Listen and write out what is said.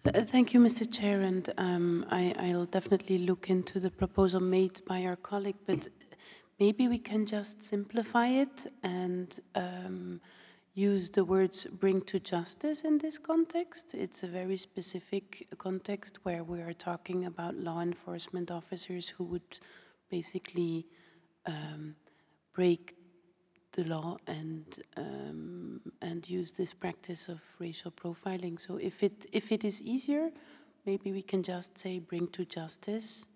Thank you, Mr. Chair, and I'll definitely look into the proposal made by our colleague, but maybe we can just simplify it and use the words bring to justice in this context. It's a very specific context where we are talking about law enforcement officers who would basically break the law and use this practice of racial profiling. So if it is easier, maybe we can just say bring to justice